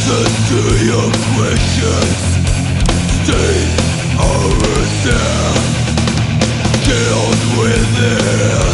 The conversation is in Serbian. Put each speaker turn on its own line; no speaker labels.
to your questions. Stay over there. Killed within.